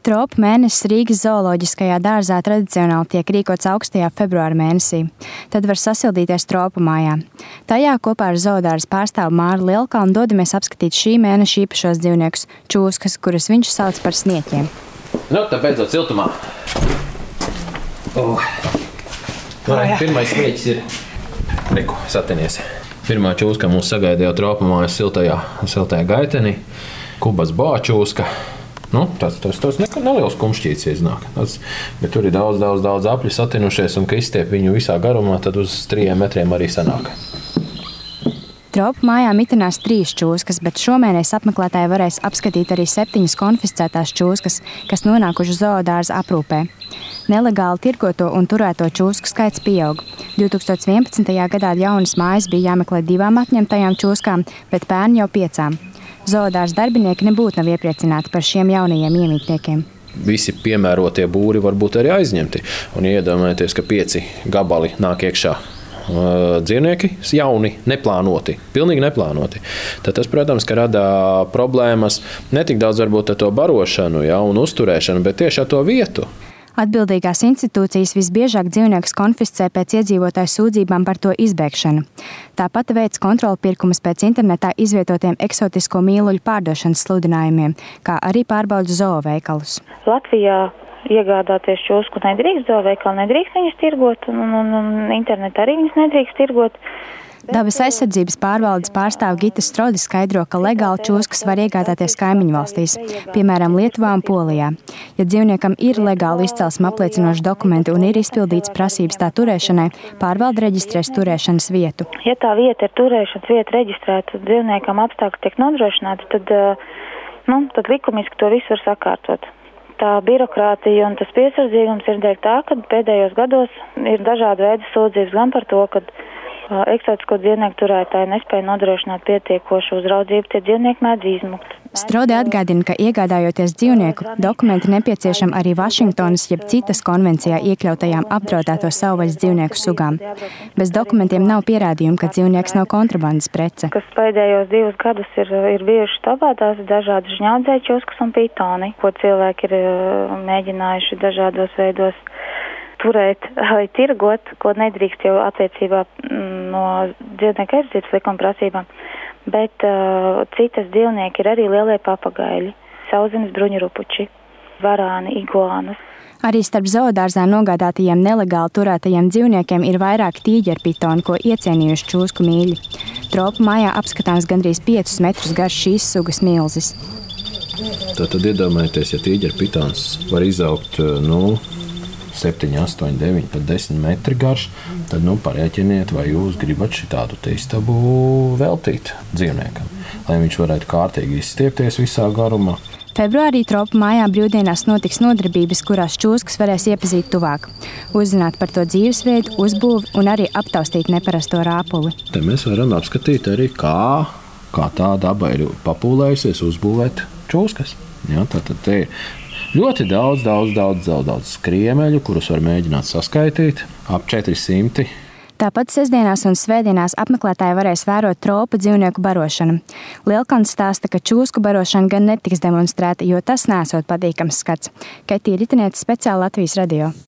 Tropu mēnesis Rīgas zooloģiskajā dārzā tradicionāli tiek rīkots augstajā februāra mēnesī. Tad var sasildīties Tropu mājā. Tajā kopā ar zoodārza pārstāvu Māru Lielkalnu dodamies apskatīt šī mēneša īpašos dzīvniekus – čūskas, kurus viņš sauc par snieķiem. Nu, tā beidzot siltumā. Pirmais snieķis ir... Reku, satinies. Pirmā čūska mūs sagaida jau Tropu mājas siltajā gaitenī. Kubas boāčūska. Nu, tas neliels kumšķīts iznāk. Bet tur ir daudz apļu satinušies un, ka izstiep viņu visā garumā, tad uz 3 metriem arī sanāk. Tropu mājā mitinās 3 čūskas, bet šomēnes apmeklētāji varēs apskatīt arī 7 konfiscētās čūskas, kas nonākuši zoodārza aprūpē. Nelegāli tirgoto un turēto čūsku skaits pieaug. 2011. gadā jaunas mājas bija jāmeklē 2 atņemtajām čūskām, bet pērn jau 5. Zoodārza darbinieki nebūtu nav iepriecināti par šiem jaunajiem iemītniekiem. Visi piemērotie būri var būt arī aizņemti. Un iedomājieties, ka 5 gabali nāk iekšā dzīvnieki, jauni, neplānoti, pilnīgi neplānoti. Tad tas, protams, ka rada problēmas ne tik daudz varbūt ar to barošanu un uzturēšanu, bet tieši ar to vietu. Atbildīgās institūcijas visbiežāk dzīvniekus konfiscē pēc iedzīvotāju sūdzībām par to izbēgšanu. Tāpat veic kontrolpirkumus pēc internetā izvietotiem eksotisko mīluļu pārdošanas sludinājumiem, kā arī pārbauda zooveikalus. Latvijā iegādāties čūsku nedrīkst, zooveikali nedrīkst viņas tirgot, un internetā arī viņas nedrīkst tirgot. Dabas aizsardzības pārvaldes pārstāve Gita Strode skaidro, ka legāli čūskas var iegādāties kaimiņu valstīs, piemēram, Lietuvā un Polijā. Ja dzīvniekam ir legāli izcelsme apliecinoši dokumenti un ir izpildīts prasības tā turēšanai, pārvalde reģistrēs turēšanas vietu. Ja tā vieta ir turēšanas vieta reģistrēta, dzīvniekam apstākļi tiek nodrošināti, tad likumiski to visu var sakārtot. Tā birokrātija un tas piesardzīgums ir dēļ tā, ka pēdējos gados ir dažādi veidi sūdzības gan par to, ka eksotisko dzīvnieku turētāji nespēja nodrošināt pietiekošu uzraudzību, tie dzīvnieki mēdz izmukt. Strode atgādina, ka iegādājoties dzīvnieku, dokumenti nepieciešami arī Vašingtonas jeb citas konvencijā iekļautajām apdraudēto savvaļas dzīvnieku sugām. Bez dokumentiem nav pierādījumu, ka dzīvnieks nav kontrabandas prece. Kas pēdējos 2 gadus ir bijuši topētās dažādi žņaudzēji čūskas un pitoni, ko cilvēki ir mēģinājuši dažādos veidos turēt vai tirgot, ko nedrīkst jau attiecībā no dzīvnieku aizsardzības likuma prasībām. Bet citas dzīvnieki ir arī lielie papagaļi, sauszemes bruņurupuči, varāni, iguānas. Arī starp zoodārzā nogādātajiem nelegāli turētajiem dzīvniekiem ir vairāk tīģerpitoni, ko iecienījuši čūsku mīļi. Tropu mājā apskatāms gandrīz 5 metrus garš šīs sugas milzis. Tad iedomājieties, ja tīģerpitons var izaugt 7, 8, 9, pat 10 metri garš, tad parēķiniet, vai jūs gribat šitādu istabu veltīt dzīvniekam, lai viņš varētu kārtīgi izstiepties visā garumā. Februārī Tropu mājā brīvdienās notiks nodarbības, kurās čūskas varēs iepazīt tuvāk, uzzināt par to dzīvesveidu, uzbūvi un arī aptaustīt neparasto rāpuli. Te mēs varam apskatīt arī, kā tā daba ir papūlējusies uzbūvēt čūskas. Ja, tātad te ir ļoti daudz skriemeļu, kurus var mēģināt saskaitīt, ap 400. Tāpat sestdienās un svētdienās apmeklētāji varēs vērot tropu dzīvnieku barošanu. Lielkalns stāsta, ka čūsku barošana gan netiks demonstrēta, jo tas nesot patīkams skats. Kaitija Ritinieca, speciāli Latvijas radio.